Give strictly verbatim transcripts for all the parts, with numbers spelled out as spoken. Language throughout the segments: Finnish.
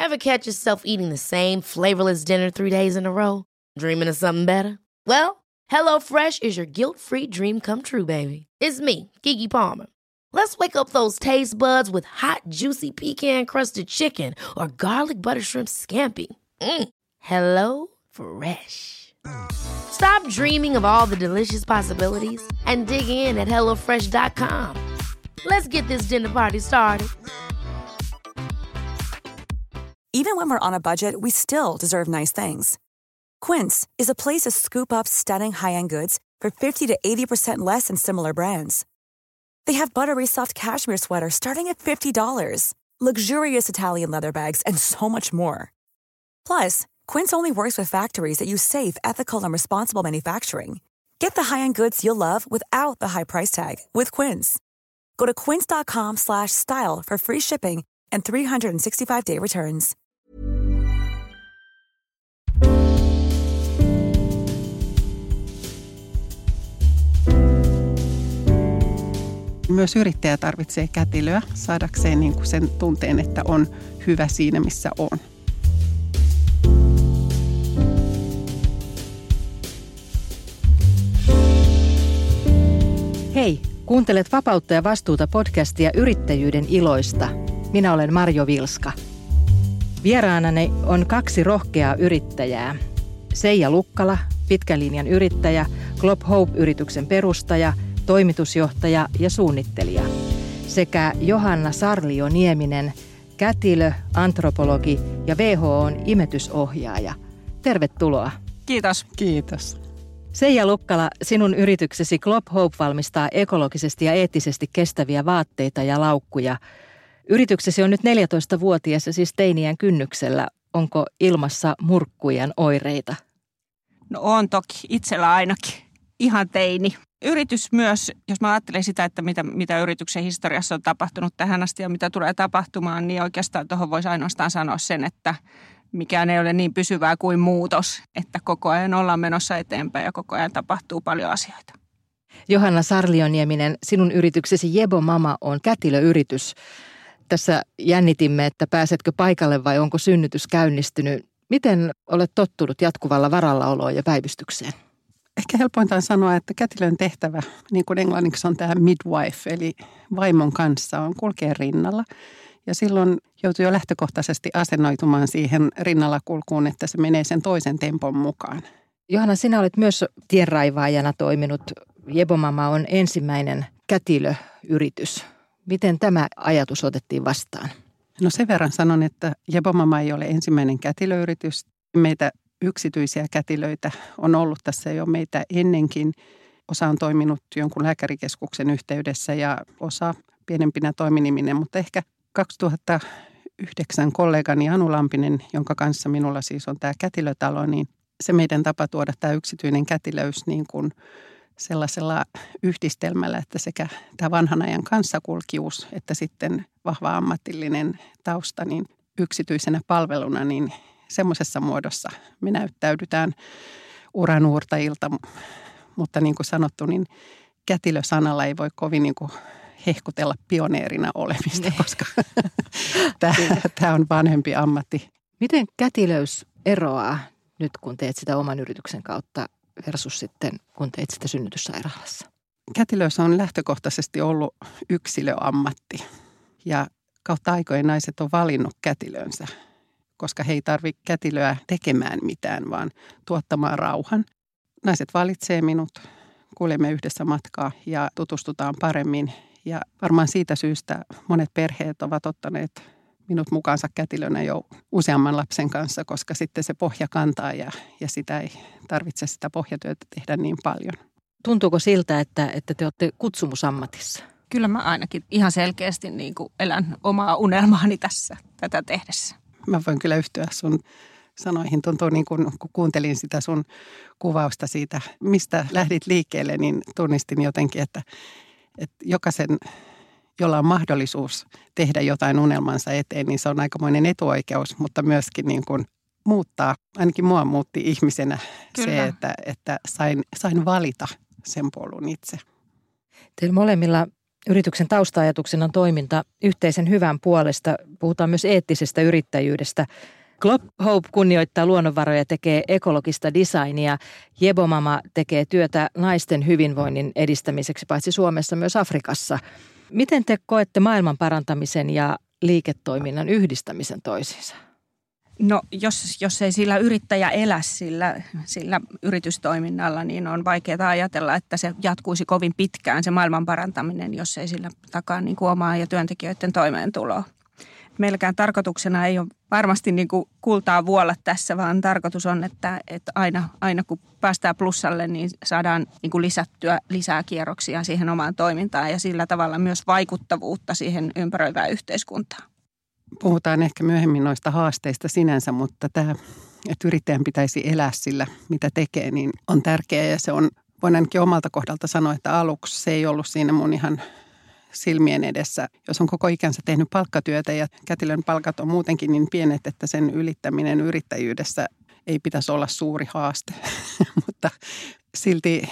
Ever catch yourself eating the same flavorless dinner three days in a row? Dreaming of something better? Well, HelloFresh is your guilt-free dream come true, baby. It's me, Keke Palmer. Let's wake up those taste buds with hot, juicy pecan-crusted chicken or garlic butter shrimp scampi. Mm. Hello Fresh. Stop dreaming of all the delicious possibilities and dig in at hello fresh dot com. Let's get this dinner party started. Even when we're on a budget, we still deserve nice things. Quince is a place to scoop up stunning high-end goods for fifty to eighty percent less than similar brands. They have buttery soft cashmere sweaters starting at fifty dollars, luxurious Italian leather bags, and so much more. Plus, Quince only works with factories that use safe, ethical, and responsible manufacturing. Get the high-end goods you'll love without the high price tag with Quince. Go to quince.com slash style for free shipping and three sixty-five day returns. Myös yrittäjä tarvitsee kätilöä saadakseen niin kuin sen tunteen, että on hyvä siinä, missä on. Hei, kuuntelet Vapautta ja vastuuta podcastia yrittäjyyden iloista. Minä olen Marjo Vilska. Vieraanani on kaksi rohkeaa yrittäjää. Seija Lukkala, pitkän linjan yrittäjä, Glob Hope-yrityksen perustaja, toimitusjohtaja ja suunnittelija. Sekä Johanna Sarlio-Nieminen, kätilö, antropologi ja W H O:n imetysohjaaja. Tervetuloa. Kiitos. Kiitos. Seija Lukkala, sinun yrityksesi Glob Hope valmistaa ekologisesti ja eettisesti kestäviä vaatteita ja laukkuja. Yrityksesi on nyt neljätoistavuotias ja siis teiniän kynnyksellä. Onko ilmassa murkkujen oireita? No on toki, itsellä ainakin. Ihan teini. Yritys myös, jos mä ajattelen sitä, että mitä, mitä yrityksen historiassa on tapahtunut tähän asti ja mitä tulee tapahtumaan, niin oikeastaan tuohon voisi ainoastaan sanoa sen, että mikään ei ole niin pysyvää kuin muutos, että koko ajan ollaan menossa eteenpäin ja koko ajan tapahtuu paljon asioita. Johanna Sarlio-Nieminen, sinun yrityksesi Jebo Mama on kätilöyritys. Tässä jännitimme, että pääsetkö paikalle vai onko synnytys käynnistynyt. Miten olet tottunut jatkuvalla varallaoloon ja päivystykseen? Ehkä helpointa on sanoa, että kätilön tehtävä, niin kuin englanniksi on tämä midwife, eli vaimon kanssa on kulkea rinnalla. Ja silloin joutuu jo lähtökohtaisesti asennoitumaan siihen rinnalla kulkuun, että se menee sen toisen tempon mukaan. Johanna, sinä olet myös tienraivaajana toiminut. Jebo Mama on ensimmäinen kätilöyritys. Miten tämä ajatus otettiin vastaan? No sen verran sanon, että Jebo Mama ei ole ensimmäinen kätilöyritys. Meitä yksityisiä kätilöitä on ollut tässä jo meitä ennenkin. Osa on toiminut jonkun lääkärikeskuksen yhteydessä ja osa pienempinä toiminiminä, mutta ehkä kaksituhattayhdeksän kollegani Anu Lampinen, jonka kanssa minulla siis on tämä kätilötalo, niin se meidän tapa tuoda tämä yksityinen kätilöys niin kuin sellaisella yhdistelmällä, että sekä tämä vanhan ajan kanssakulkius, että sitten vahva ammatillinen tausta, niin yksityisenä palveluna, niin semmoisessa muodossa me näyttäydytään uranuurtajilta, mutta niin kuin sanottu, niin kätilösanalla ei voi kovin niin kuin hehkutella pioneerina olemista, ne. koska tämä, tämä on vanhempi ammatti. Miten kätilöys eroaa nyt, kun teet sitä oman yrityksen kautta versus sitten, kun teet sitä synnytyssairaalassa? Kätilöys on lähtökohtaisesti ollut yksilöammatti ja kautta aikojen naiset on valinnut kätilönsä, koska he ei tarvitse kätilöä tekemään mitään, vaan tuottamaan rauhan. Naiset valitsee minut, kuljemme yhdessä matkaa ja tutustutaan paremmin. Ja varmaan siitä syystä monet perheet ovat ottaneet minut mukaansa kätilönä jo useamman lapsen kanssa, koska sitten se pohja kantaa ja, ja sitä ei tarvitse sitä pohjatyötä tehdä niin paljon. Tuntuuko siltä, että, että te olette kutsumusammatissa? Kyllä mä ainakin ihan selkeästi niin kuin elän omaa unelmaani tässä tätä tehdessä. Mä voin kyllä yhtyä sun sanoihin. Tuntuu niin kuin, kun kuuntelin sitä sun kuvausta siitä, mistä lähdit liikkeelle, niin tunnistin jotenkin, että, että jokaisen, jolla on mahdollisuus tehdä jotain unelmansa eteen, niin se on aikamoinen etuoikeus, mutta myöskin niin kuin muuttaa. Ainakin mua muutti ihmisenä Kyllä. se, että, että sain, sain valita sen polun itse. Teillä molemmilla Yrityksen tausta-ajatuksena on toiminta yhteisen hyvän puolesta. Puhutaan myös eettisestä yrittäjyydestä. Glob Hope kunnioittaa luonnonvaroja ja tekee ekologista designia. Jebomama tekee työtä naisten hyvinvoinnin edistämiseksi paitsi Suomessa myös Afrikassa. Miten te koette maailman parantamisen ja liiketoiminnan yhdistämisen toisiinsa? No jos, jos ei sillä yrittäjä elä sillä, sillä yritystoiminnalla, niin on vaikeaa ajatella, että se jatkuisi kovin pitkään se maailman parantaminen, jos ei sillä takaa niin kuin omaa ja työntekijöiden toimeentuloa. Meilläkään tarkoituksena ei ole varmasti niin kuin kultaa vuolla tässä, vaan tarkoitus on, että, että aina, aina kun päästään plussalle, niin saadaan niin kuin lisättyä lisää kierroksia siihen omaan toimintaan ja sillä tavalla myös vaikuttavuutta siihen ympäröivään yhteiskuntaan. Puhutaan ehkä myöhemmin noista haasteista sinänsä, mutta tämä, että yrittäjän pitäisi elää sillä, mitä tekee, niin on tärkeää. Ja se on, voin ainakin omalta kohdalta sanoa, että aluksi se ei ollut siinä mun ihan silmien edessä. Jos on koko ikänsä tehnyt palkkatyötä ja kätilön palkat on muutenkin niin pienet, että sen ylittäminen yrittäjyydessä ei pitäisi olla suuri haaste. Mutta silti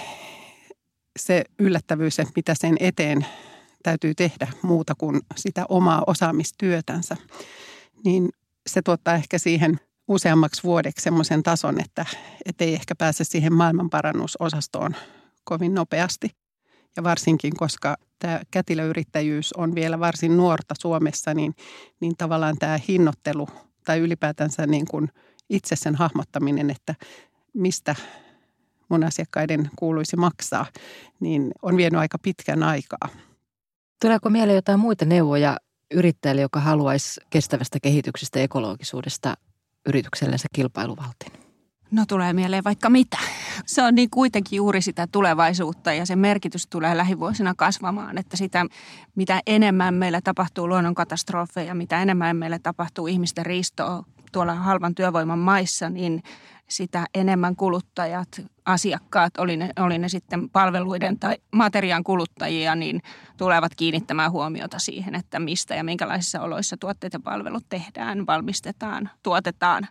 se yllättävyys, että mitä sen eteen täytyy tehdä muuta kuin sitä omaa osaamistyötänsä, niin se tuottaa ehkä siihen useammaksi vuodeksi semmoisen tason, että et ei ehkä pääse siihen maailmanparannusosastoon kovin nopeasti. Ja varsinkin, koska tämä kätilöyrittäjyys on vielä varsin nuorta Suomessa, niin, niin tavallaan tämä hinnoittelu tai ylipäätänsä niin kuin itse sen hahmottaminen, että mistä mun asiakkaiden kuuluisi maksaa, niin on vienyt aika pitkän aikaa. Tuleeko mieleen jotain muita neuvoja yrittäjälle, joka haluaisi kestävästä kehityksestä ja ekologisuudesta yrityksellensä kilpailuvaltin? No tulee mieleen vaikka mitä. Se on niin kuitenkin juuri sitä tulevaisuutta ja sen merkitys tulee lähivuosina kasvamaan, että sitä mitä enemmän meillä tapahtuu luonnonkatastrofeja, mitä enemmän meillä tapahtuu ihmisten riistoa tuolla halvan työvoiman maissa, niin sitä enemmän kuluttajat, asiakkaat, oli ne, oli ne sitten palveluiden tai materiaan kuluttajia, niin tulevat kiinnittämään huomiota siihen, että mistä ja minkälaisissa oloissa tuotteet ja palvelut tehdään, valmistetaan, tuotetaan.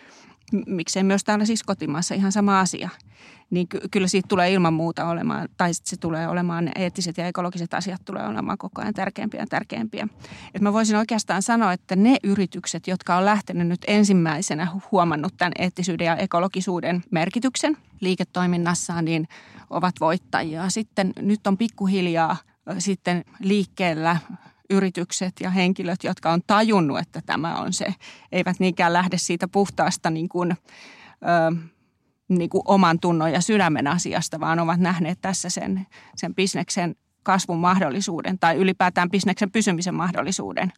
Miksei myös täällä siis kotimaassa ihan sama asia. Niin ky- kyllä siitä tulee ilman muuta olemaan, tai se tulee olemaan, ne eettiset ja ekologiset asiat tulee olemaan koko ajan tärkeämpiä ja tärkeämpiä. Et mä voisin oikeastaan sanoa, että ne yritykset, jotka on lähtenyt nyt ensimmäisenä huomannut tämän eettisyyden ja ekologisuuden merkityksen liiketoiminnassaan, niin ovat voittajia. Sitten nyt on pikkuhiljaa sitten liikkeellä yritykset ja henkilöt, jotka on tajunnut, että tämä on se, eivät niinkään lähde siitä puhtaasta niin kuin, ö, niin kuin oman tunnon ja sydämen asiasta, vaan ovat nähneet tässä sen, sen bisneksen kasvun mahdollisuuden tai ylipäätään bisneksen pysymisen mahdollisuuden.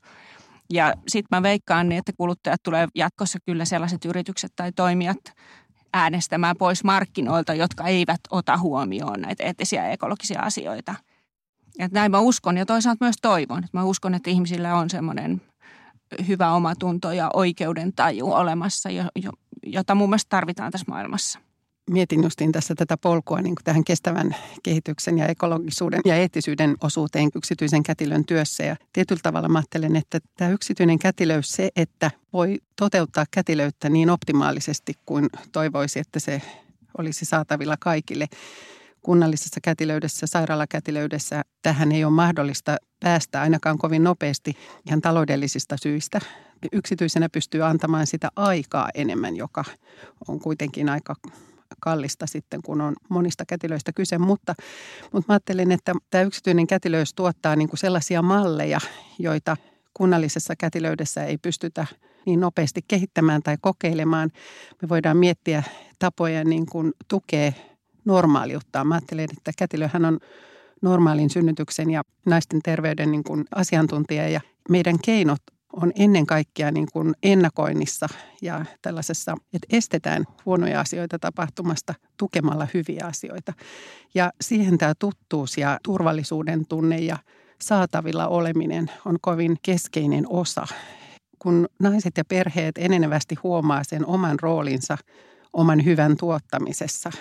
Ja sitten mä veikkaan niin, että kuluttajat tulee jatkossa kyllä sellaiset yritykset tai toimijat äänestämään pois markkinoilta, jotka eivät ota huomioon näitä eettisiä ja ekologisia asioita. Ja näin mä uskon ja toisaalta myös toivon. Mä uskon, että ihmisillä on semmoinen hyvä omatunto ja oikeudentaju olemassa, jota mun mielestä tarvitaan tässä maailmassa. Mietin justiin tässä tätä polkua niin kuin tähän kestävän kehityksen ja ekologisuuden ja eettisyyden osuuteen yksityisen kätilön työssä. Ja tietyllä tavalla mä ajattelen, että tämä yksityinen kätilöys, se, että voi toteuttaa kätilöyttä niin optimaalisesti kuin toivoisi, että se olisi saatavilla kaikille. Kunnallisessa kätilöydessä, sairaalakätilöydessä tähän ei ole mahdollista päästä ainakaan kovin nopeasti ihan taloudellisista syistä. Yksityisenä pystyy antamaan sitä aikaa enemmän, joka on kuitenkin aika kallista sitten, kun on monista kätilöistä kyse. Mutta, mutta mä ajattelen, että tämä yksityinen kätilöys tuottaa niin kuin sellaisia malleja, joita kunnallisessa kätilöydessä ei pystytä niin nopeasti kehittämään tai kokeilemaan. Me voidaan miettiä tapoja niin kuin tukea normaaliuttaa. Mä ajattelen, että kätilöhän on normaalin synnytyksen ja naisten terveyden niin kuin asiantuntija ja meidän keinot on ennen kaikkea niin kuin ennakoinnissa ja tällaisessa, että estetään huonoja asioita tapahtumasta tukemalla hyviä asioita. Ja siihen tämä tuttuus ja turvallisuuden tunne ja saatavilla oleminen on kovin keskeinen osa. Kun naiset ja perheet enenevästi huomaa sen oman roolinsa oman hyvän tuottamisessa,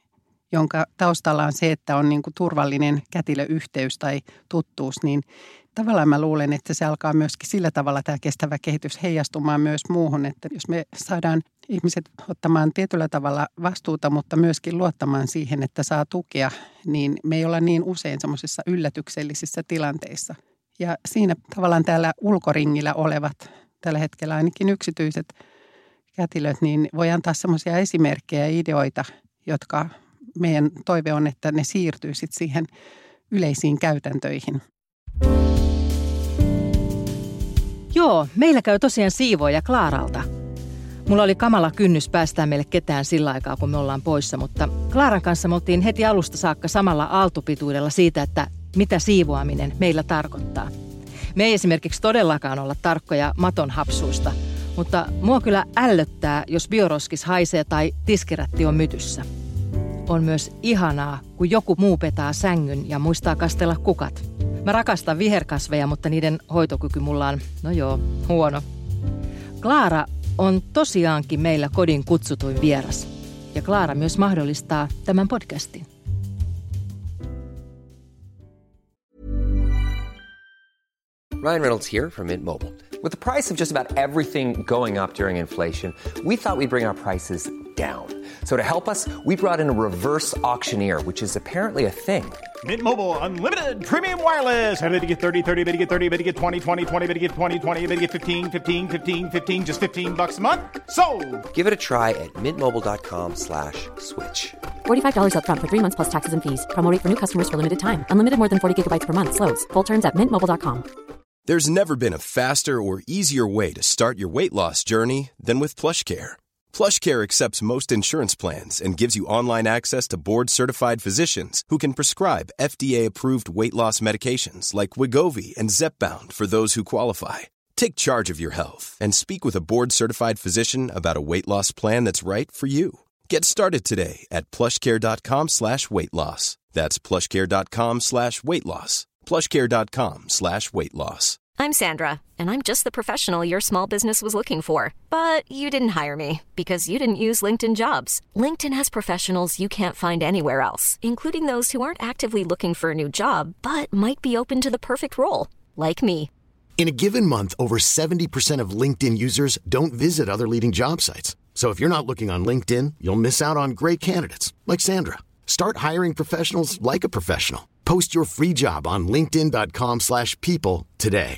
jonka taustalla on se, että on niin kuin turvallinen kätilöyhteys tai tuttuus, niin, tavallaan mä luulen, että se alkaa myöskin sillä tavalla tämä kestävä kehitys heijastumaan myös muuhun, että jos me saadaan ihmiset ottamaan tietyllä tavalla vastuuta, mutta myöskin luottamaan siihen, että saa tukea, niin me ei olla niin usein semmoisissa yllätyksellisissä tilanteissa. Ja siinä tavallaan täällä ulkoringillä olevat, tällä hetkellä ainakin yksityiset kätilöt, niin voi antaa semmoisia esimerkkejä ja ideoita, jotka meidän toive on, että ne siirtyy sitten siihen yleisiin käytäntöihin. Joo, meillä käy tosiaan siivooja Klaaralta. Mulla oli kamala kynnys päästää meille ketään sillä aikaa, kun me ollaan poissa, mutta Klaaran kanssa me oltiin heti alusta saakka samalla aaltopituudella siitä, että mitä siivoaminen meillä tarkoittaa. Me ei esimerkiksi todellakaan olla tarkkoja maton hapsuista, mutta mua kyllä ällöttää, jos bioroskis haisee tai tiskirätti on mytyssä. On myös ihanaa, kun joku muu petaa sängyn ja muistaa kastella kukat. Mä rakastan viherkasveja, mutta niiden hoitokyky mulla on, no joo, huono. Klaara on tosiaankin meillä kodin kutsutuin vieras. Ja Klaara myös mahdollistaa tämän podcastin. Ryan Reynolds here from Mint Mobile. With the price of just about everything going up during inflation, we thought we'd bring our prices down. So to help us, we brought in a reverse auctioneer, which is apparently a thing. Mint Mobile Unlimited Premium Wireless. How to get thirty, thirty, how to get thirty, how to get twenty, twenty, twenty, how to get twenty, twenty, how to get fifteen, fifteen, fifteen, fifteen, just fifteen bucks a month? Sold! Give it a try at mintmobile.com slash switch. forty-five dollars up front for three months plus taxes and fees. Promo rate for new customers for limited time. Unlimited more than forty gigabytes per month. Slows full terms at mint mobile dot com. There's never been a faster or easier way to start your weight loss journey than with PlushCare. PlushCare accepts most insurance plans and gives you online access to board-certified physicians who can prescribe F D A-approved weight loss medications like Wegovy and Zepbound for those who qualify. Take charge of your health and speak with a board-certified physician about a weight loss plan that's right for you. Get started today at plushcare.com slash weight loss. That's plushcare.com slash weight loss. plushcare.com slash weight loss. I'm Sandra, and I'm just the professional your small business was looking for. But you didn't hire me because you didn't use LinkedIn Jobs. LinkedIn has professionals you can't find anywhere else, including those who aren't actively looking for a new job, but might be open to the perfect role, like me. In a given month, over seventy percent of LinkedIn users don't visit other leading job sites. So if you're not looking on LinkedIn, you'll miss out on great candidates like Sandra. Start hiring professionals like a professional. Post your free job on linkedin.com slash people today.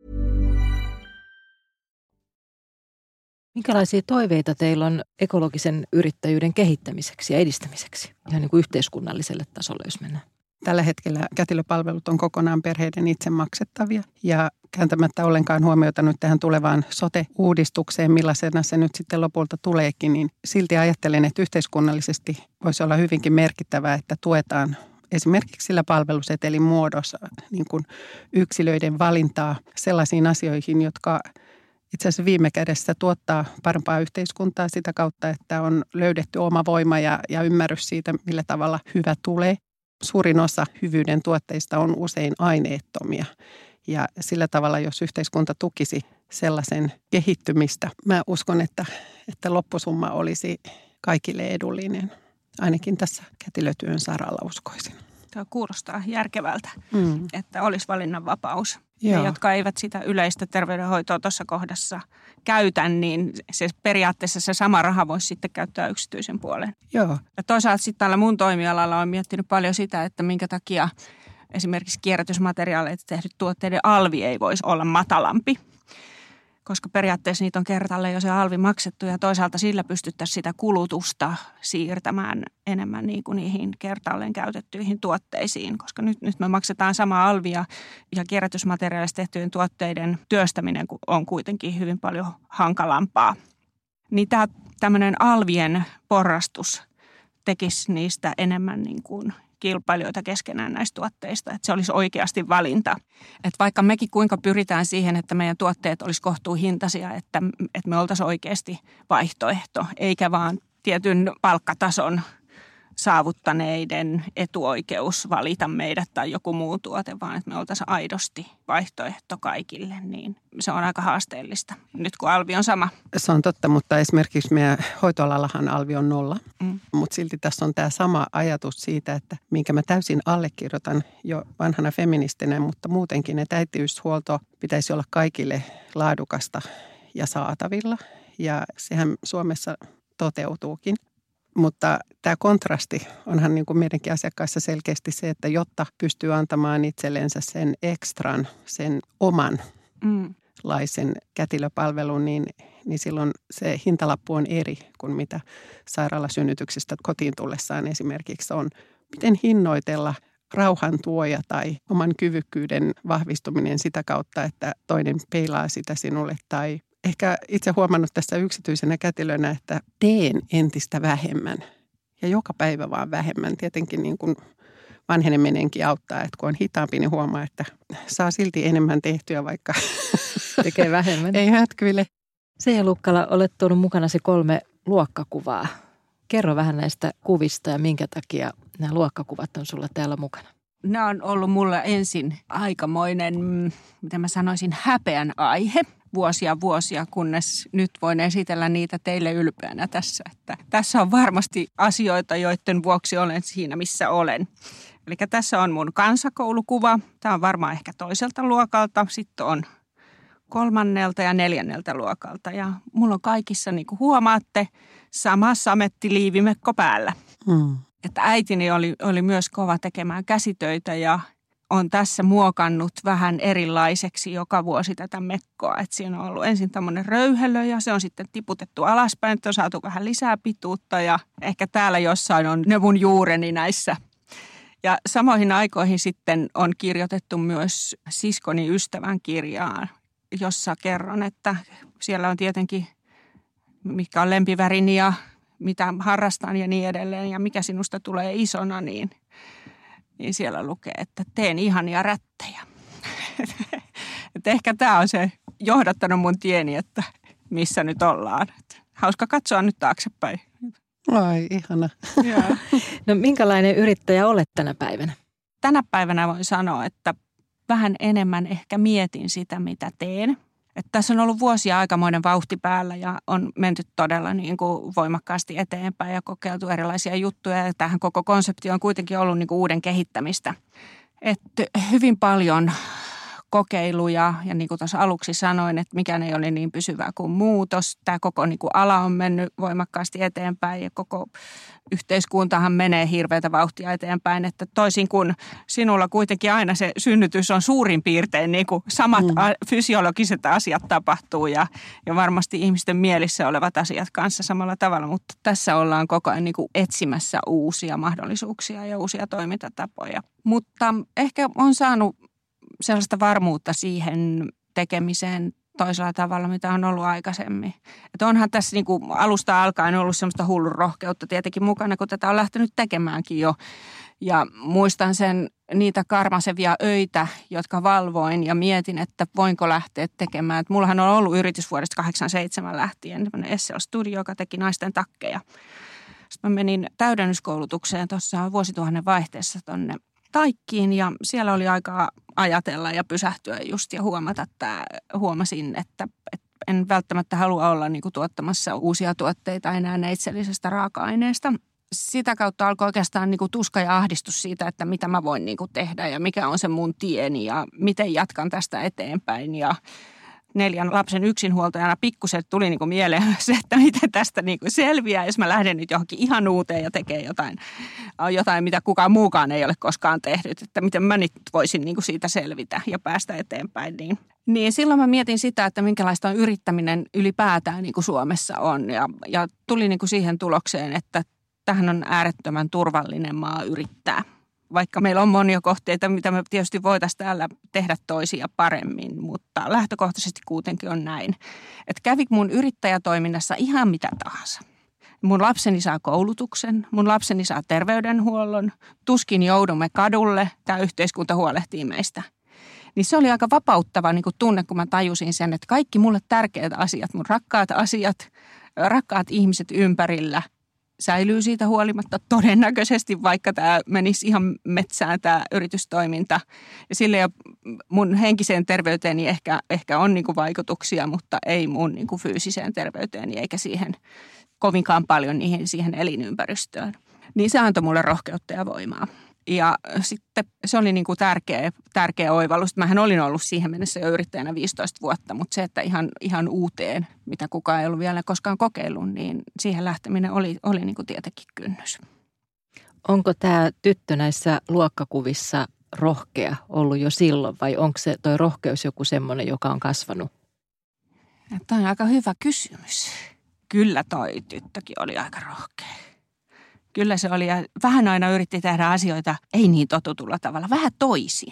Minkälaisia toiveita teillä on ekologisen yrittäjyyden kehittämiseksi ja edistämiseksi? Ihan niin kuin yhteiskunnalliselle tasolle, jos mennään. Tällä hetkellä kätilöpalvelut on kokonaan perheiden itse maksettavia ja kääntämättä ollenkaan huomiota nyt tähän tulevaan sote-uudistukseen, millaisena se nyt sitten lopulta tuleekin, niin silti ajattelen, että yhteiskunnallisesti voisi olla hyvinkin merkittävää, että tuetaan esimerkiksi sillä palvelusetelin muodossa niin kuin yksilöiden valintaa sellaisiin asioihin, jotka itse asiassa viime kädessä tuottaa parempaa yhteiskuntaa sitä kautta, että on löydetty oma voima ja, ja ymmärrys siitä, millä tavalla hyvä tulee. Suurin osa hyvyyden tuotteista on usein aineettomia ja sillä tavalla, jos yhteiskunta tukisi sellaisen kehittymistä, mä uskon, että, että loppusumma olisi kaikille edullinen. Ainakin tässä kätilötyön saralla uskoisin. Tämä kuulostaa järkevältä, Mm. että olisi valinnanvapaus. Joo. Ne, jotka eivät sitä yleistä terveydenhoitoa tuossa kohdassa käytä, niin se periaatteessa se sama raha voisi sitten käyttää yksityisen puolen. Joo. Ja toisaalta sitten tällä mun toimialalla on miettinyt paljon sitä, että minkä takia esimerkiksi kierrätysmateriaaleita tehdyt tuotteiden alvi ei voisi olla matalampi. Koska periaatteessa niitä on kertalle jo se alvi maksettu ja toisaalta sillä pystyttäisiin sitä kulutusta siirtämään enemmän niin kuin niihin kertaalleen käytettyihin tuotteisiin. Koska nyt, nyt me maksetaan sama alvia ja kierrätysmateriaalista tehtyjen tuotteiden työstäminen on kuitenkin hyvin paljon hankalampaa. Niin tämä tämmöinen alvien porrastus tekisi niistä enemmän niin kuin kilpailijoita keskenään näistä tuotteista, että se olisi oikeasti valinta. Että vaikka mekin kuinka pyritään siihen, että meidän tuotteet olisi kohtuuhintaisia, että, että me oltaisiin oikeasti vaihtoehto, eikä vaan tietyn palkkatason saavuttaneiden etuoikeus valita meidät tai joku muu tuote, vaan että me oltaisiin aidosti vaihtoehto kaikille, niin se on aika haasteellista. Nyt kun alvi on sama. Se on totta, mutta esimerkiksi meidän hoitoalallahan alvi on nolla, mm. mutta silti tässä on tämä sama ajatus siitä, että minkä mä täysin allekirjoitan jo vanhana feministinä, mutta muutenkin, että äitiyshuolto pitäisi olla kaikille laadukasta ja saatavilla ja sehän Suomessa toteutuukin. Mutta tämä kontrasti onhan niin kuin meidänkin asiakkaissa selkeästi se, että jotta pystyy antamaan itsellensä sen ekstran, sen oman mm. laisen kätilöpalvelun, niin, niin silloin se hintalappu on eri kuin mitä sairaalasynnytyksestä kotiin tullessaan esimerkiksi on. Miten hinnoitella rauhan tuoja tai oman kyvykkyyden vahvistuminen sitä kautta, että toinen peilaa sitä sinulle tai ehkä itse huomannut tässä yksityisenä kätilönä, että teen entistä vähemmän ja joka päivä vaan vähemmän. Tietenkin niin kuin vanheneminenkin auttaa, että kun on hitaampi, niin huomaa, että saa silti enemmän tehtyä, vaikka tekee vähemmän. Ei hätkyile. Seija Lukkala, olet tuonut mukanasi kolme luokkakuvaa. Kerro vähän näistä kuvista ja minkä takia nämä luokkakuvat on sulla täällä mukana. Nämä on ollut mulla ensin aikamoinen, miten mä sanoisin, häpeän aihe. Vuosia vuosia, kunnes nyt voin esitellä niitä teille ylpeänä tässä. Että tässä on varmasti asioita, joiden vuoksi olen siinä, missä olen. Eli tässä on mun kansakoulukuva. Tämä on varmaan ehkä toiselta luokalta. Sitten on kolmannelta ja neljänneltä luokalta. Ja mulla on kaikissa, niin kuin huomaatte, sama samettiliivimekko päällä. Mm. Että äitini oli, oli myös kova tekemään käsitöitä ja on tässä muokannut vähän erilaiseksi joka vuosi tätä mekkoa. Että siinä on ollut ensin tämmöinen röyhelö ja se on sitten tiputettu alaspäin, että on saatu vähän lisää pituutta ja ehkä täällä jossain on ne mun juureni näissä. Ja samoihin aikoihin sitten on kirjoitettu myös siskoni ystävän kirjaan, jossa kerron, että siellä on tietenkin mikä on lempivärini ja mitä harrastan ja niin edelleen ja mikä sinusta tulee isona, niin niin siellä lukee, että teen ihania rättejä. Et ehkä tämä on se johdattanut mun tieni, että missä nyt ollaan. Et hauska katsoa nyt taaksepäin. Ai, ihana. No minkälainen yrittäjä olet tänä päivänä? Tänä päivänä voin sanoa, että vähän enemmän ehkä mietin sitä, mitä teen. Että tässä on ollut vuosia aikamoinen vauhti päällä ja on menty todella niin kuin voimakkaasti eteenpäin ja kokeiltu erilaisia juttuja. Ja tämähän koko konsepti on kuitenkin ollut niin kuin uuden kehittämistä. Että hyvin paljon kokeiluja ja niin kuin tuossa aluksi sanoin, että mikään ei ole niin pysyvää kuin muutos. Tämä koko niin kuin ala on mennyt voimakkaasti eteenpäin ja koko yhteiskuntahan menee hirveätä vauhtia eteenpäin. Että toisin kuin sinulla kuitenkin aina se synnytys on suurin piirtein niin kuin samat mm. fysiologiset asiat tapahtuu ja, ja varmasti ihmisten mielissä olevat asiat kanssa samalla tavalla. Mutta tässä ollaan koko ajan niin kuin etsimässä uusia mahdollisuuksia ja uusia toimintatapoja. Mutta ehkä on saanut sellaista varmuutta siihen tekemiseen toisella tavalla, mitä on ollut aikaisemmin. Että onhan tässä niin kuin alusta alkaen ollut semmoista hullun rohkeutta tietenkin mukana, kun tätä on lähtenyt tekemäänkin jo. Ja muistan sen niitä karmasevia öitä, jotka valvoin ja mietin, että voinko lähteä tekemään. Että mullahan on ollut yritys vuodesta kahdeksankymmentäseitsemän lähtien, Essel Studio, joka teki naisten takkeja. Sitten mä menin täydennyskoulutukseen tuossa vuosituhannen vaihteessa tonne Taikkiin ja siellä oli aikaa ajatella ja pysähtyä just ja huomata, että huomasin, että, että en välttämättä halua olla niin kuin tuottamassa uusia tuotteita enää neitsellisestä raaka-aineesta. Sitä kautta alkoi oikeastaan niin kuin tuska ja ahdistus siitä, että mitä mä voin niin kuin tehdä ja mikä on se mun tieni ja miten jatkan tästä eteenpäin ja neljän lapsen yksinhuoltajana pikkusen tuli niin kuin mieleen se, että miten tästä niin kuin selviää, jos mä lähden nyt johonkin ihan uuteen ja tekee jotain, jotain, mitä kukaan muukaan ei ole koskaan tehnyt, että miten mä nyt voisin niin kuin siitä selvitä ja päästä eteenpäin. Niin, niin silloin mä mietin sitä, että minkälaista on yrittäminen ylipäätään niin kuin Suomessa on ja, ja tuli niin kuin siihen tulokseen, että tähän on äärettömän turvallinen maa yrittää. Vaikka meillä on monia kohteita, mitä me tietysti voitaisiin täällä tehdä toisia paremmin, mutta lähtökohtaisesti kuitenkin on näin. Että kävi mun yrittäjätoiminnassa ihan mitä tahansa. Mun lapseni saa koulutuksen, mun lapseni saa terveydenhuollon, tuskin joudumme kadulle, tämä yhteiskunta huolehtii meistä. Niin se oli aika vapauttava niin kuin tunne, kun mä tajusin sen, että kaikki mulle tärkeät asiat, mun rakkaat asiat, rakkaat ihmiset ympärillä säilyy siitä huolimatta todennäköisesti, vaikka tämä menisi ihan metsään tämä yritystoiminta. Ja sille jo mun henkiseen terveyteeni ehkä, ehkä on niin kuin vaikutuksia, mutta ei mun niin kuin fyysiseen terveyteeni eikä siihen kovinkaan paljon niihin, siihen elinympäristöön. Niin se antoi mulle rohkeutta ja voimaa. Ja sitten se oli niin kuin tärkeä, tärkeä oivallus. Mähän olin ollut siihen mennessä jo yrittäjänä viisitoista vuotta, mutta se, että ihan, ihan uuteen, mitä kukaan ei ollut vielä koskaan kokeillut, niin siihen lähteminen oli, oli niin kuin tietenkin kynnys. Onko tämä tyttö näissä luokkakuvissa rohkea ollut jo silloin vai onko se toi rohkeus joku semmoinen, joka on kasvanut? Tämä on aika hyvä kysymys. Kyllä toi tyttökin oli aika rohkea. Kyllä se oli ja vähän aina yritti tehdä asioita ei niin totutulla tavalla, vähän toisin.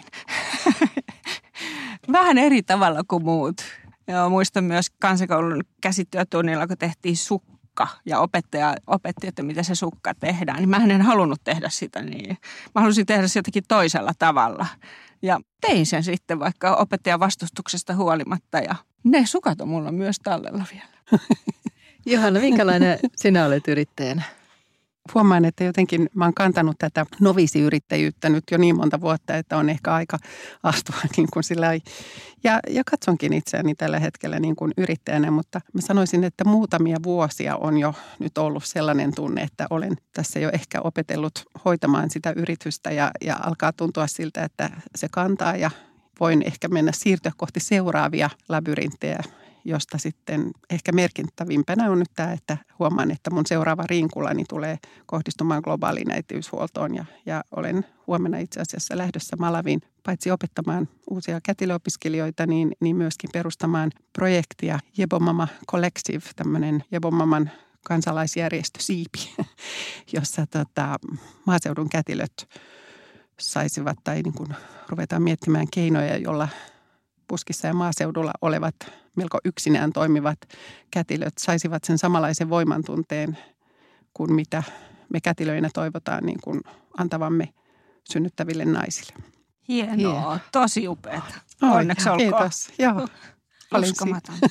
Vähän eri tavalla kuin muut. Ja muistan myös kansakoulun käsityötunnilla, kun tehtiin sukka ja opettaja opetti, että miten se sukka tehdään. Niin mä en halunnut tehdä sitä niin. Mä halusin tehdä se jotenkin toisella tavalla. Ja tein sen sitten vaikka opettajan vastustuksesta huolimatta ja ne sukat on mulla myös tallella vielä. Johanna, minkälainen sinä olet yrittäjänä? Huomaan, että jotenkin mä oon kantanut tätä noviisiyrittäjyyttä nyt jo niin monta vuotta, että on ehkä aika astua niin kuin sillä ei. Ja, ja katsonkin itseäni tällä hetkellä niin kuin yrittäjänä, mutta mä sanoisin, että muutamia vuosia on jo nyt ollut sellainen tunne, että olen tässä jo ehkä opetellut hoitamaan sitä yritystä ja, ja alkaa tuntua siltä, että se kantaa ja voin ehkä mennä siirtyä kohti seuraavia labyrinttejä, josta sitten ehkä merkittävimpänä on nyt tämä, että huomaan, että mun seuraava riinkulani tulee kohdistumaan globaaliin äitiyshuoltoon ja, ja olen huomenna itse asiassa lähdössä Malawiin paitsi opettamaan uusia kätilöopiskelijoita, niin, niin myöskin perustamaan projektia Yebomama Collective, tämmöinen Yebomaman kansalaisjärjestö Siipi, jossa tota, maaseudun kätilöt saisivat tai niin kuin ruvetaan miettimään keinoja, jolla puskissa ja maaseudulla olevat melko yksinään toimivat kätilöt saisivat sen samanlaisen voimantunteen kuin mitä me kätilöinä toivotaan niin kuin antavamme synnyttäville naisille. Hienoa, Hieno. Tosi upeata. Onneksi olkoon. Kiitos. Joo. Uskomatonta.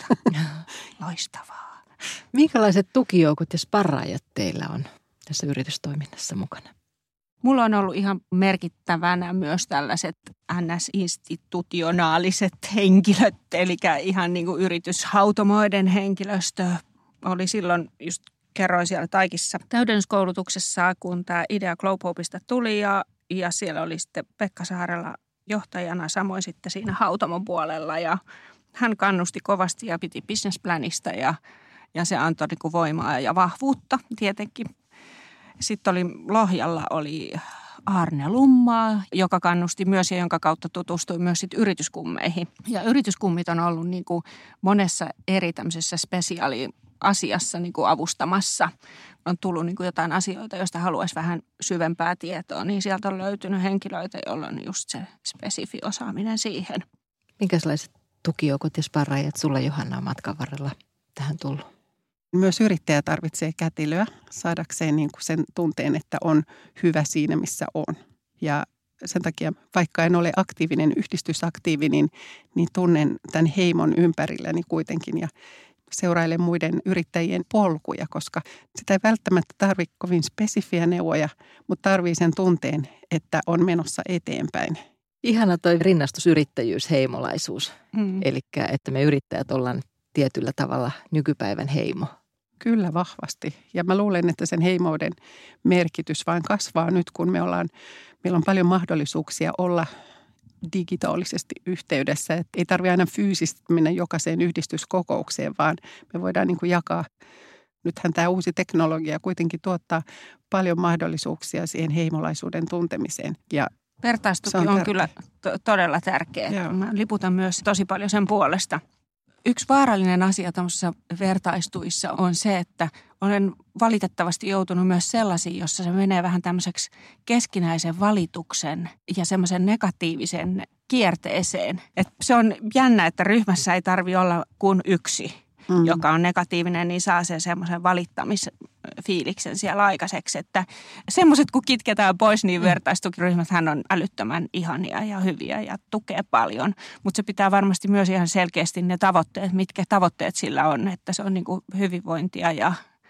Loistavaa. Minkälaiset tukijoukot ja sparraajat teillä on tässä yritystoiminnassa mukana? Mulla on ollut ihan merkittävänä myös tällaiset N S-institutionaaliset henkilöt, eli ihan niin kuin yrityshautomoiden henkilöstö oli silloin, just kerroin siellä Taikissa täydennyskoulutuksessa, kun tämä idea Globehopesta tuli ja, ja siellä oli sitten Pekka Saarela johtajana, samoin sitten siinä hautomon puolella ja hän kannusti kovasti ja piti businessplanista ja, ja se antoi niin kuin voimaa ja vahvuutta tietenkin. Sitten oli Lohjalla oli Arne Lummaa, joka kannusti myös ja jonka kautta tutustui myös sit yrityskummeihin. Ja yrityskummit on ollut niin kuin monessa eri tämmöisessä spesiaaliasiassa niin kuin avustamassa. On tullut niin kuin jotain asioita, joista haluaisi vähän syvempää tietoa, niin sieltä on löytynyt henkilöitä, joilla on just se spesifi osaaminen siihen. Minkälaiset tukijoukot ja sparraajat sulla, Johanna, on matkan varrella tähän tullut? Myös yrittäjä tarvitsee kätilöä saadakseen niin kuin sen tunteen, että on hyvä siinä, missä on. Ja sen takia, vaikka en ole aktiivinen yhdistysaktiivi, niin, niin tunnen tämän heimon ympärilläni kuitenkin ja seurailen muiden yrittäjien polkuja, koska sitä ei välttämättä tarvitse kovin spesifiä neuvoja, mutta tarvii sen tunteen, että on menossa eteenpäin. Ihana toi rinnastusyrittäjyys, heimolaisuus. Mm. Eli että me yrittäjät ollaan tietyllä tavalla nykypäivän heimo. Kyllä vahvasti. Ja mä luulen, että sen heimouden merkitys vain kasvaa nyt, kun me ollaan, meillä on paljon mahdollisuuksia olla digitaalisesti yhteydessä. Et ei tarvitse aina fyysisesti mennä jokaiseen yhdistyskokoukseen, vaan me voidaan niin kuin jakaa. Nythän tämä uusi teknologia kuitenkin tuottaa paljon mahdollisuuksia siihen heimolaisuuden tuntemiseen. Ja vertaistuki on, on kyllä to- todella tärkeä. Joo. Mä liputan myös tosi paljon sen puolesta. Yksi vaarallinen asia tämmöisissä vertaistuissa on se, että olen valitettavasti joutunut myös sellaisiin, jossa se menee vähän tämmöiseksi keskinäisen valituksen ja semmoisen negatiivisen kierteeseen. Et se on jännä, että ryhmässä ei tarvitse olla kuin yksi, mm. joka on negatiivinen, niin saa sen semmoisen valittamisfiiliksen siellä aikaiseksi. Että semmoiset kun kitketään pois, niin vertaistukiryhmäthän on älyttömän ihania ja hyviä ja tukee paljon. Mutta se pitää varmasti myös ihan selkeästi ne tavoitteet, mitkä tavoitteet sillä on, että se on niin kuin hyvinvointia ja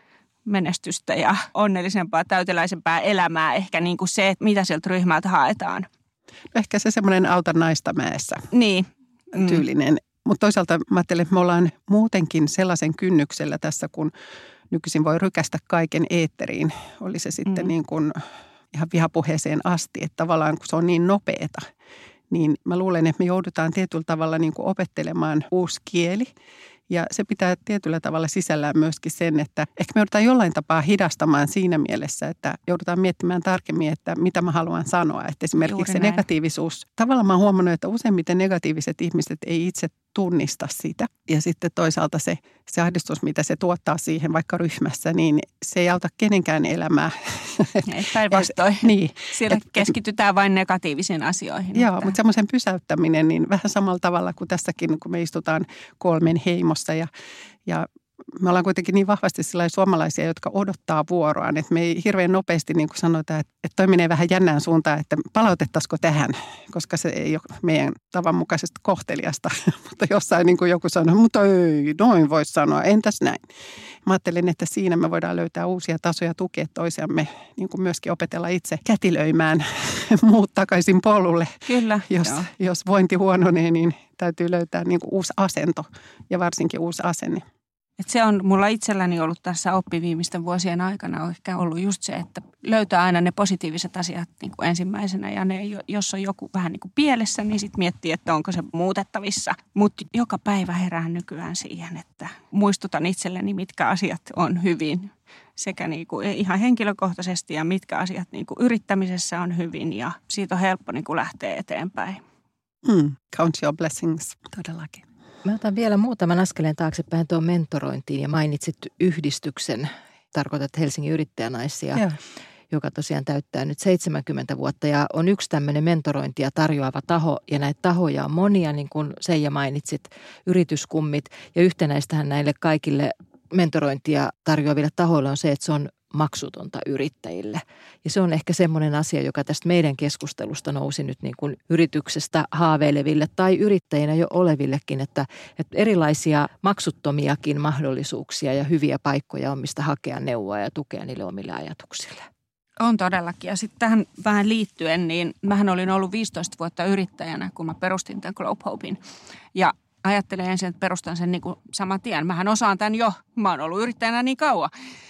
menestystä ja onnellisempaa, täyteläisempää elämää. Ehkä niin kuin se, että mitä sieltä ryhmältä haetaan. Ehkä se semmoinen auta naista mäessä niin. mm. tyylinen. Mutta toisaalta mä ajattelen, että me ollaan muutenkin sellaisen kynnyksellä tässä, kun nykyisin voi rykästä kaiken eetteriin. Oli se sitten mm. niin kuin ihan vihapuheeseen asti, että tavallaan kun se on niin nopeeta, niin mä luulen, että me joudutaan tietyllä tavalla niin kuin opettelemaan uusi kieli. Ja se pitää tietyllä tavalla sisällään myöskin sen, että ehkä me joudutaan jollain tapaa hidastamaan siinä mielessä, että joudutaan miettimään tarkemmin, että mitä mä haluan sanoa. Että esimerkiksi se negatiivisuus, tavallaan mä oon huomannut, että useimmiten negatiiviset ihmiset ei itse tunnista sitä. Ja sitten toisaalta se, se ahdistus, mitä se tuottaa siihen vaikka ryhmässä, niin se ei auta kenenkään elämää. Ei, päinvastoin. Niin. Siellä et, keskitytään vain negatiivisiin asioihin. Joo, että... mutta semmoisen pysäyttäminen, niin vähän samalla tavalla kuin tässäkin, kun me istutaan kolmen heimossa ja, ja me ollaan kuitenkin niin vahvasti sellaisia suomalaisia, jotka odottaa vuoroaan, että me ei hirveän nopeasti niin kuin sanotaan, että, että toi menee vähän jännään suuntaan, että palautettaisiko tähän, koska se ei ole meidän tavanmukaisesta kohteliasta. Mutta jossain niin kuin joku sanoo, mutta ei, noin voisi sanoa, entäs näin. Mä ajattelin, että siinä me voidaan löytää uusia tasoja tukea toisiamme, niin kuin myöskin opetella itse kätilöimään muut takaisin polulle. Kyllä. Jos, jos vointi huononee, niin täytyy löytää niin kuin uusi asento ja varsinkin uusi asenne. Et se on mulla itselläni ollut tässä oppiviimeisten vuosien aikana on ehkä ollut just se, että löytää aina ne positiiviset asiat niin kuin ensimmäisenä. Ja ne, jos on joku vähän niin kuin pielessä, niin sitten miettii, että onko se muutettavissa. Mutta joka päivä herään nykyään siihen, että muistutan itselleni, mitkä asiat on hyvin. Sekä niin kuin ihan henkilökohtaisesti ja mitkä asiat niin kuin yrittämisessä on hyvin. Ja siitä on helppo niin kuin lähteä eteenpäin. Mm, count your blessings, todellakin. Mä otan vielä muutaman askeleen taaksepäin tuon mentorointiin ja mainitsit yhdistyksen, tarkoitat Helsingin yrittäjänaisia, ja. joka tosiaan täyttää nyt seitsemänkymmentä vuotta ja on yksi tämmöinen mentorointia tarjoava taho ja näitä tahoja on monia, niin kuin Seija mainitsit, yrityskummit ja yhtenäistähän näille kaikille mentorointia tarjoaville tahoille on se, että se on maksutonta yrittäjille. Ja se on ehkä semmoinen asia, joka tästä meidän keskustelusta nousi nyt niin kuin yrityksestä haaveileville tai yrittäjinä jo olevillekin, että, että erilaisia maksuttomiakin mahdollisuuksia ja hyviä paikkoja on, mistä hakea neuvoa ja tukea niille omille ajatuksille. On todellakin. Ja sitten tähän vähän liittyen, niin mähän olin ollut viisitoista vuotta yrittäjänä, kun mä perustin tämän Globe Hopein. Ja ajattelen ensin, että perustan sen niin kuin saman tien. Mähän osaan tämän jo. Mä oon ollut yrittäjänä niin kauan.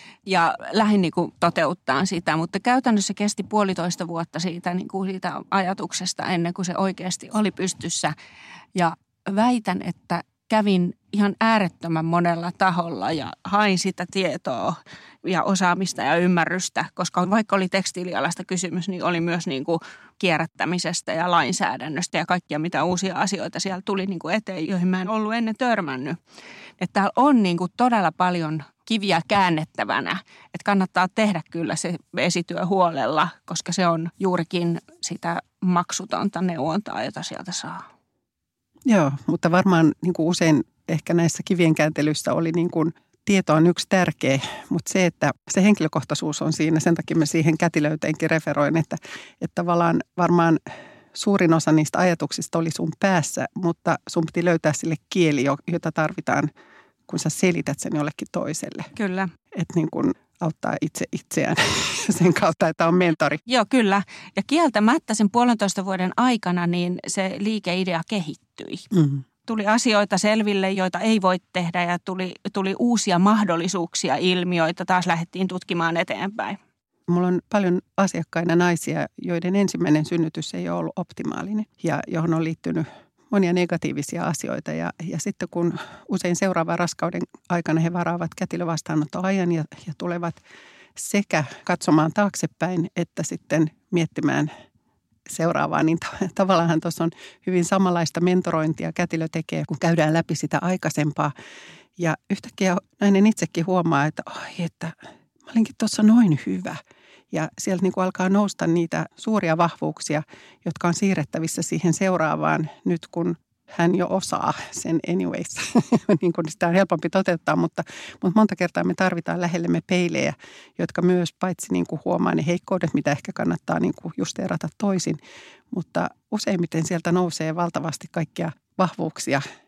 Ja lähdin niin kuin toteuttaa sitä, mutta käytännössä kesti puolitoista vuotta siitä, niin kuin siitä ajatuksesta ennen kuin se oikeasti oli pystyssä. Ja väitän, että kävin ihan äärettömän monella taholla ja hain sitä tietoa ja osaamista ja ymmärrystä, koska vaikka oli tekstiilialasta kysymys, niin oli myös niin kuin kierrättämisestä ja lainsäädännöstä ja kaikkia mitä uusia asioita siellä tuli niin kuin eteen, joihin mä en ollut ennen törmännyt. Että täällä on niin kuin todella paljon kiviä käännettävänä, että kannattaa tehdä kyllä se esityö huolella, koska se on juurikin sitä maksutonta neuvontaa, jota sieltä saa. Joo, mutta varmaan niin kuin usein ehkä näissä kivien kääntelyissä oli niin kuin tieto on yksi tärkeä, mutta se, että se henkilökohtaisuus on siinä, sen takia mä siihen kätilöyteenkin referoin, että, että tavallaan varmaan suurin osa niistä ajatuksista oli sun päässä, mutta sun piti löytää sille kieli, jota tarvitaan, kun sä selität sen jollekin toiselle. Kyllä. Että niin kuin auttaa itse itseään sen kautta, että on mentori. Joo, kyllä. Ja kieltämättä sen puolentoista vuoden aikana niin se liikeidea kehittyi. Mm-hmm. Tuli asioita selville, joita ei voi tehdä ja tuli, tuli uusia mahdollisuuksia, ilmiöitä. Taas lähdettiin tutkimaan eteenpäin. Mulla on paljon asiakkaina naisia, joiden ensimmäinen synnytys ei ole ollut optimaalinen ja johon on liittynyt monia negatiivisia asioita. Ja, ja sitten kun usein seuraavan raskauden aikana he varaavat kätilövastaanottoajan ja, ja tulevat sekä katsomaan taaksepäin että sitten miettimään seuraavaa, niin tavallaan tuossa on hyvin samanlaista mentorointia kätilö tekee, kun käydään läpi sitä aikaisempaa. Ja yhtäkkiä nainen itsekin huomaa, että ai, että mä olinkin tuossa noin hyvä. Ja sieltä niin kuin alkaa nousta niitä suuria vahvuuksia, jotka on siirrettävissä siihen seuraavaan nyt, kun hän jo osaa sen anyways. Niin kuin sitä on helpompi toteuttaa, mutta, mutta monta kertaa me tarvitaan lähellemme peilejä, jotka myös paitsi niin kuin huomaa ne heikkoudet, mitä ehkä kannattaa niin kuin justeerata toisin, mutta useimmiten sieltä nousee valtavasti kaikkia vahvuuksia,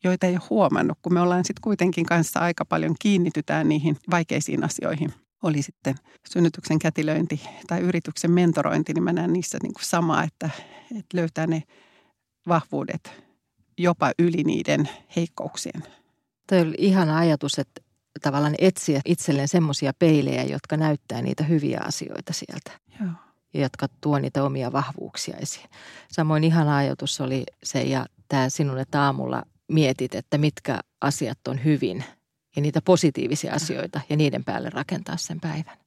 joita ei ole huomannut, kun me ollaan sitten kuitenkin kanssa aika paljon kiinnitytään niihin vaikeisiin asioihin. Oli sitten synnytyksen kätilöinti tai yrityksen mentorointi, niin mä näen niissä niin kuin samaa, että, että löytää ne vahvuudet jopa yli niiden heikkouksien. Tuo oli ihana ajatus, että tavallaan etsiä itselleen semmoisia peilejä, jotka näyttää niitä hyviä asioita sieltä. Joo. Ja jotka tuo niitä omia vahvuuksia esiin. Samoin ihana ajatus oli se ja tämä sinun, että aamulla mietit, että mitkä asiat on hyvin ja niitä positiivisia asioita ja niiden päälle rakentaa sen päivän.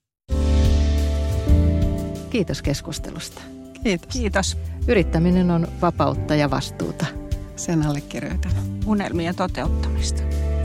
Kiitos keskustelusta. Kiitos. Kiitos. Yrittäminen on vapautta ja vastuuta. Sen allekirjoitan. Unelmien toteuttamista.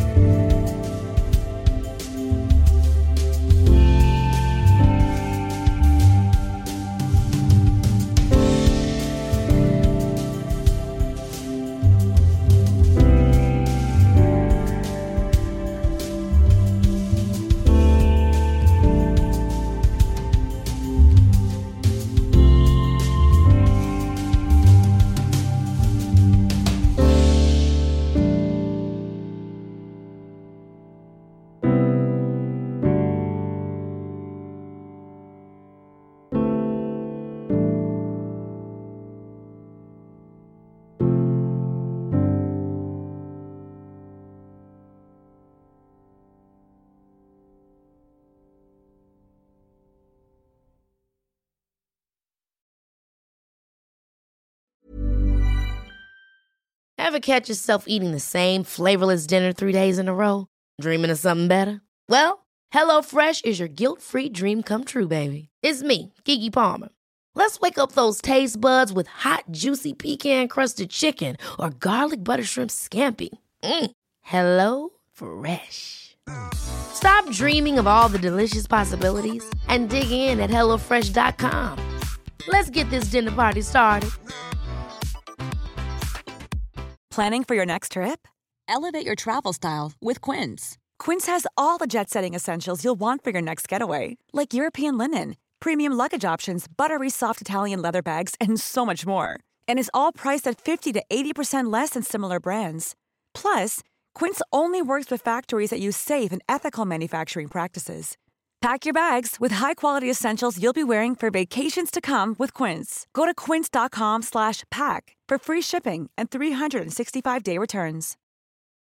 Ever catch yourself eating the same flavorless dinner three days in a row? Dreaming of something better? Well, HelloFresh is your guilt-free dream come true, baby. It's me, Keke Palmer. Let's wake up those taste buds with hot, juicy pecan-crusted chicken or garlic butter shrimp scampi. Mm. Hello Fresh. Stop dreaming of all the delicious possibilities and dig in at hello fresh dot com. Let's get this dinner party started. Planning for your next trip? Elevate your travel style with Quince. Quince has all the jet-setting essentials you'll want for your next getaway, like European linen, premium luggage options, buttery soft Italian leather bags, and so much more. And is all priced at fifty to eighty percent less than similar brands. Plus, Quince only works with factories that use safe and ethical manufacturing practices. Pack your bags with high-quality essentials you'll be wearing for vacations to come with Quince. Go to quince dot com slash pack for free shipping and three sixty-five day returns.